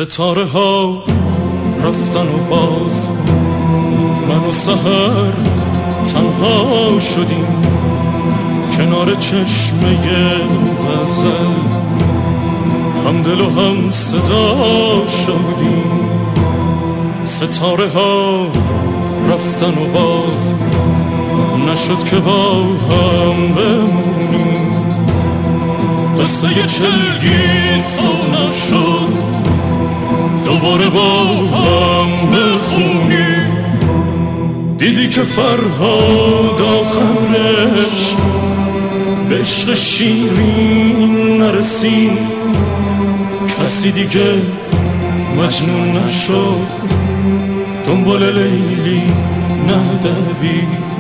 ستاره ها رفتن و باز من و سحر تنها شدیم کنار چشمه غزل، هم دل و هم صدا شدیم. ستاره ها رفتن و باز نشد که با هم بمونیم، قصه چلگی سو نشد دوباره با هم بخونیم. دیدی که فرهاد آخرش به عشق شیرین نرسید، کسی دیگه مجنون نشد دنبال لیلی ندوید.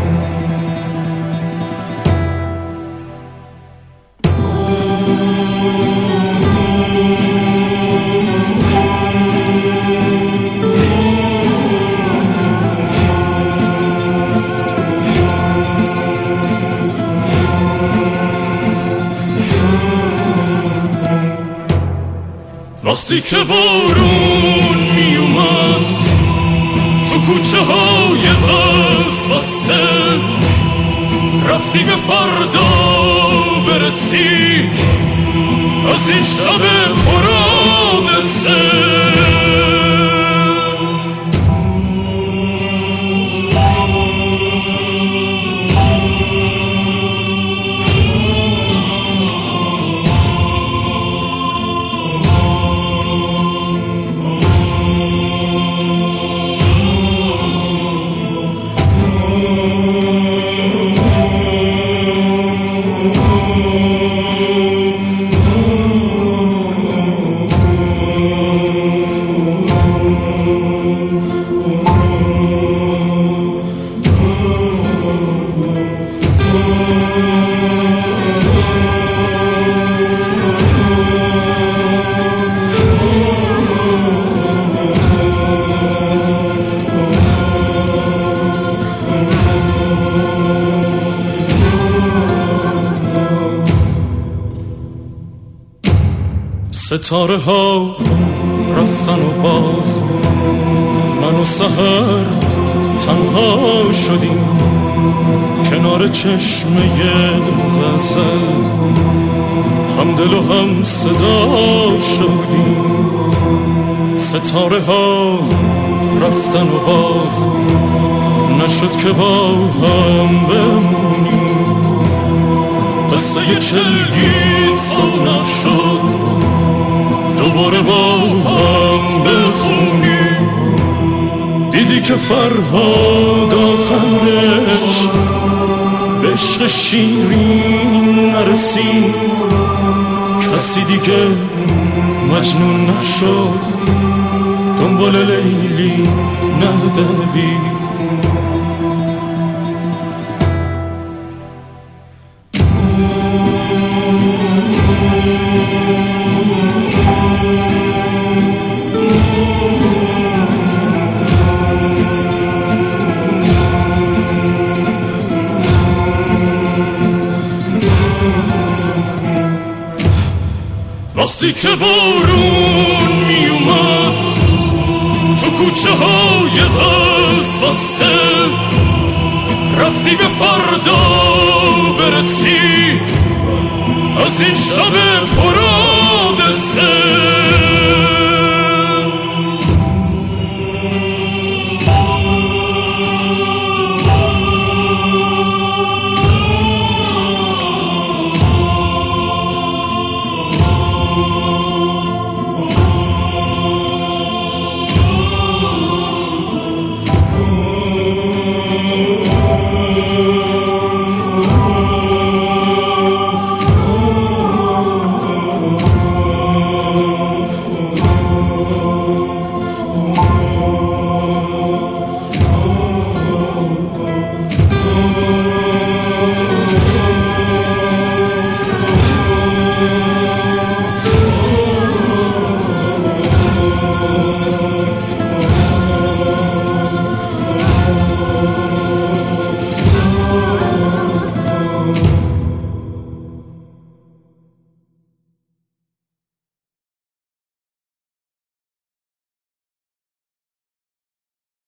وقتی که بارون می اومد تو کوچه های وسوسه، رفتی به فردا برسی از این شب پرآبسه. ستاره ها رفتن و باز من و سحر تنها شدیم کنار چشمه غزل، هم دل و هم صدا شدیم. ستاره ها رفتن و باز نشد که با هم بمونیم، قصه چلگی سو نشد دوباره با هم بخونیم. دیدی که فرهاد آخرش به عشق شیرین نرسید، کسی دیگه مجنون نشد دنبال لیلی ندوید. وقتی که بارون می اومد تو کوچه های وسوسه، رفتی به فردا برسی از این شب پر